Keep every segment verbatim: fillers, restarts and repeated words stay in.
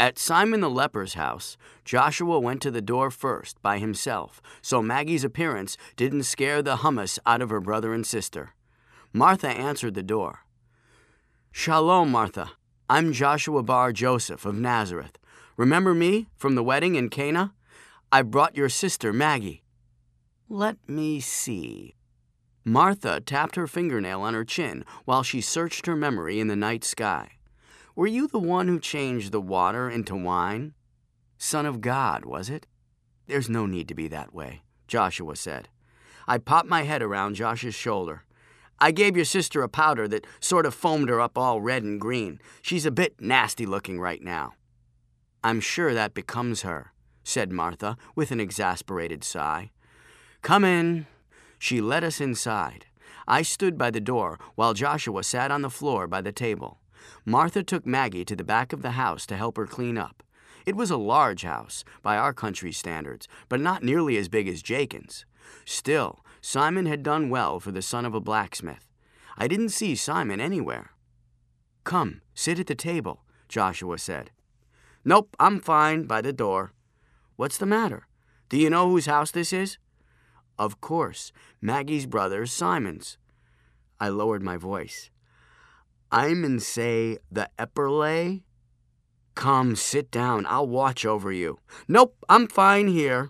At Simon the leper's house, Joshua went to the door first by himself, so Maggie's appearance didn't scare the hummus out of her brother and sister. Martha answered the door. "Shalom, Martha. I'm Joshua bar Joseph of Nazareth. Remember me from the wedding in Cana? I brought your sister Maggie." "Let me see." Martha tapped her fingernail on her chin while she searched her memory in the night sky. "Were you the one who changed the water into wine? Son of God, was it?" "There's no need to be that way," Joshua said. I popped my head around Josh's shoulder. "I gave your sister a powder that sort of foamed her up all red and green. She's a bit nasty looking right now." "I'm sure that becomes her," said Martha with an exasperated sigh. "Come in." She led us inside. I stood by the door while Joshua sat on the floor by the table. Martha took Maggie to the back of the house to help her clean up. It was a large house, by our country's standards, but not nearly as big as Jakin's. Still, Simon had done well for the son of a blacksmith. I didn't see Simon anywhere. "Come, sit at the table," Joshua said. "Nope, I'm fine, by the door." "What's the matter? Do you know whose house this is?" "Of course, Maggie's brother Simon's." I lowered my voice. "I'm in, say, the Epperle?" "Come, sit down. I'll watch over you." "Nope, I'm fine here."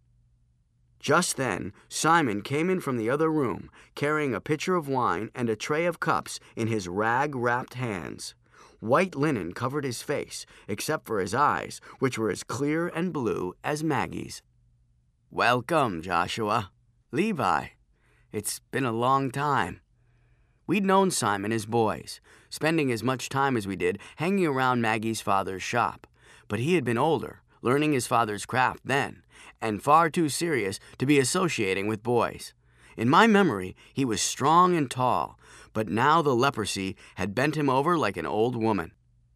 Just then, Simon came in from the other room, carrying a pitcher of wine and a tray of cups in his rag-wrapped hands. White linen covered his face, except for his eyes, which were as clear and blue as Maggie's. "Welcome, Joshua. Levi. It's been a long time." We'd known Simon as boys, spending as much time as we did hanging around Maggie's father's shop. But he had been older, learning his father's craft then, and far too serious to be associating with boys. In my memory, he was strong and tall, but now the leprosy had bent him over like an old woman.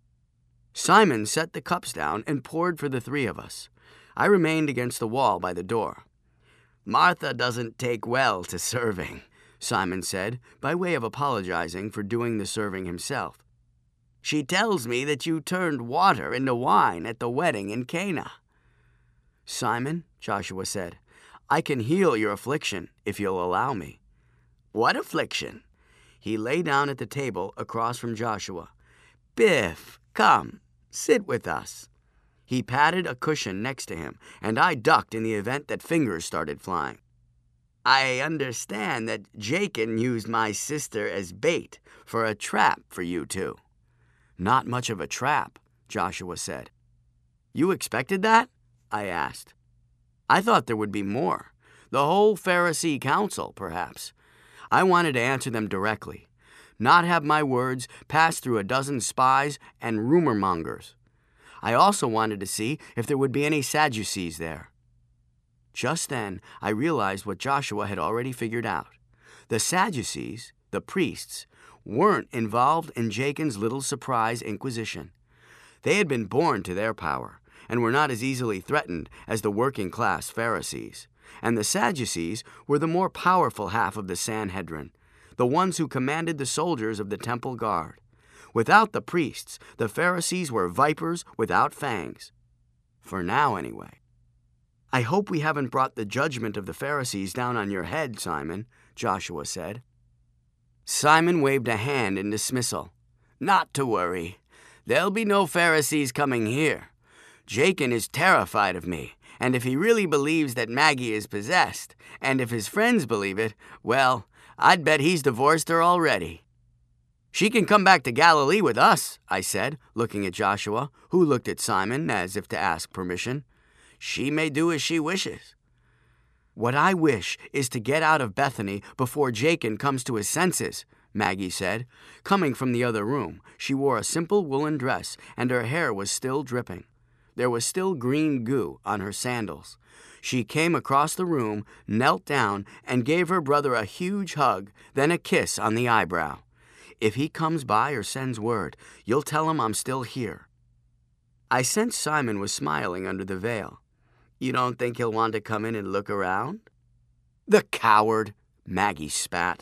Simon set the cups down and poured for the three of us. I remained against the wall by the door. "Martha doesn't take well to serving," Simon said, by way of apologizing for doing the serving himself. "She tells me that you turned water into wine at the wedding in Cana." "Simon," Joshua said, "I can heal your affliction if you'll allow me." "What affliction?" He lay down at the table across from Joshua. "Biff, come, sit with us." He patted a cushion next to him, and I ducked in the event that fingers started flying. "I understand that Jakin used my sister as bait for a trap for you two." "Not much of a trap," Joshua said. "You expected that?" I asked. "I thought there would be more. The whole Pharisee council, perhaps." I wanted to answer them directly, not have my words pass through a dozen spies and rumor mongers. I also wanted to see if there would be any Sadducees there. Just then, I realized what Joshua had already figured out. The Sadducees, the priests, weren't involved in Jakin's little surprise inquisition. They had been born to their power and were not as easily threatened as the working-class Pharisees. And the Sadducees were the more powerful half of the Sanhedrin, the ones who commanded the soldiers of the temple guard. Without the priests, the Pharisees were vipers without fangs. For now, anyway. "I hope we haven't brought the judgment of the Pharisees down on your head, Simon," Joshua said. Simon waved a hand in dismissal. "Not to worry. There'll be no Pharisees coming here. Jakin is terrified of me, and if he really believes that Maggie is possessed, and if his friends believe it, well, I'd bet he's divorced her already." "She can come back to Galilee with us," I said, looking at Joshua, who looked at Simon as if to ask permission. "She may do as she wishes." "What I wish is to get out of Bethany before Jakin comes to his senses," Maggie said. Coming from the other room, she wore a simple woolen dress, and her hair was still dripping. There was still green goo on her sandals. She came across the room, knelt down, and gave her brother a huge hug, then a kiss on the eyebrow. "If he comes by or sends word, you'll tell him I'm still here." I sensed Simon was smiling under the veil. "You don't think he'll want to come in and look around?" "The coward," Maggie spat.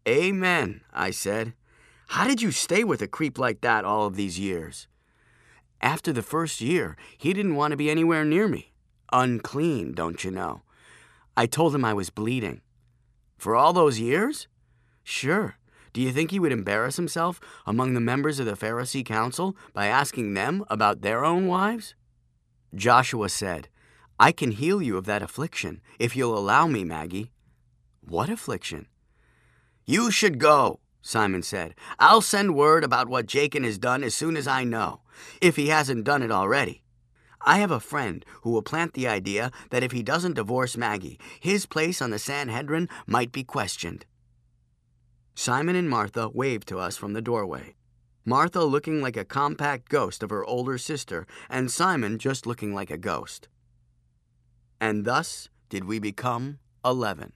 "Amen," I said. "How did you stay with a creep like that all of these years?" After the first year, he didn't want to be anywhere near me. Unclean, don't you know? I told him I was bleeding. For all those years? Sure. Do you think he would embarrass himself among the members of the Pharisee council by asking them about their own wives? Joshua said, I can heal you of that affliction if you'll allow me, Maggie. What affliction? You should go, Simon said. I'll send word about what Jachin has done as soon as I know, if he hasn't done it already. I have a friend who will plant the idea that if he doesn't divorce Maggie, his place on the Sanhedrin might be questioned. Simon and Martha waved to us from the doorway. Martha looking like a compact ghost of her older sister, and Simon just looking like a ghost. And thus did we become eleven.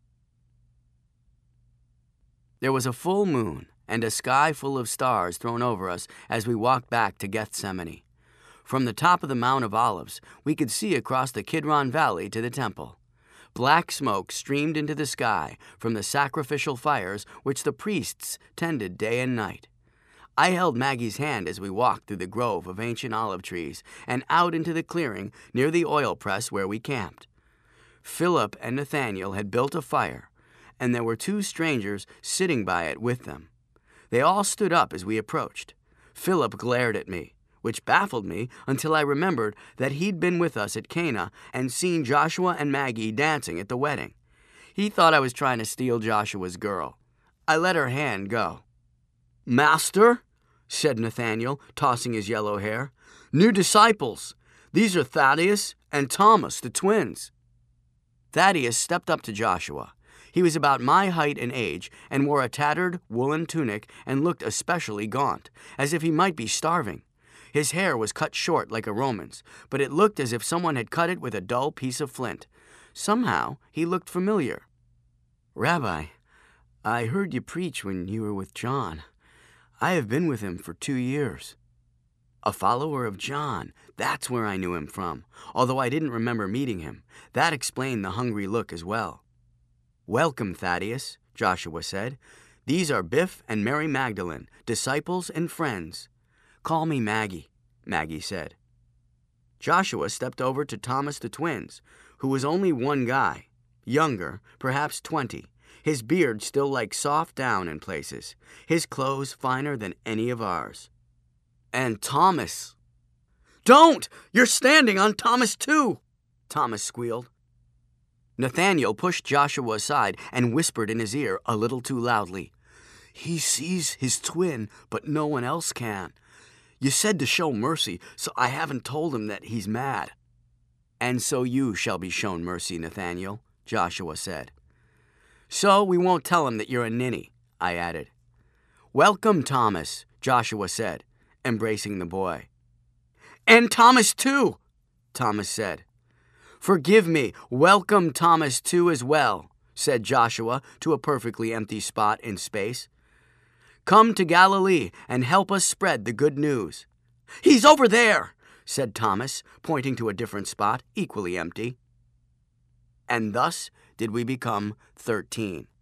There was a full moon and a sky full of stars thrown over us as we walked back to Gethsemane. From the top of the Mount of Olives, we could see across the Kidron Valley to the temple. Black smoke streamed into the sky from the sacrificial fires which the priests tended day and night. I held Maggie's hand as we walked through the grove of ancient olive trees and out into the clearing near the oil press where we camped. Philip and Nathaniel had built a fire, and there were two strangers sitting by it with them. They all stood up as we approached. Philip glared at me, which baffled me until I remembered that he'd been with us at Cana and seen Joshua and Maggie dancing at the wedding. He thought I was trying to steal Joshua's girl. I let her hand go. Master, said Nathaniel, tossing his yellow hair, new disciples. These are Thaddeus and Thomas, the twins. Thaddeus stepped up to Joshua. He was about my height and age and wore a tattered woolen tunic and looked especially gaunt, as if he might be starving. His hair was cut short like a Roman's, but it looked as if someone had cut it with a dull piece of flint. Somehow, he looked familiar. Rabbi, I heard you preach when you were with John. I have been with him for two years. A follower of John, that's where I knew him from, although I didn't remember meeting him. That explained the hungry look as well. Welcome, Thaddeus, Joshua said. These are Biff and Mary Magdalene, disciples and friends. Call me Maggie, Maggie said. Joshua stepped over to Thomas the twins, who was only one guy, younger, perhaps twenty, his beard still like soft down in places, his clothes finer than any of ours. And Thomas. Don't! You're standing on Thomas too, Thomas squealed. Nathaniel pushed Joshua aside and whispered in his ear a little too loudly. He sees his twin, but no one else can. You said to show mercy, so I haven't told him that he's mad. And so you shall be shown mercy, Nathaniel, Joshua said. So we won't tell him that you're a ninny, I added. Welcome, Thomas, Joshua said, embracing the boy. And Thomas too, Thomas said. Forgive me, welcome Thomas too as well, said Joshua to a perfectly empty spot in space. Come to Galilee and help us spread the good news. He's over there, said Thomas, pointing to a different spot, equally empty. And thus did we become thirteen.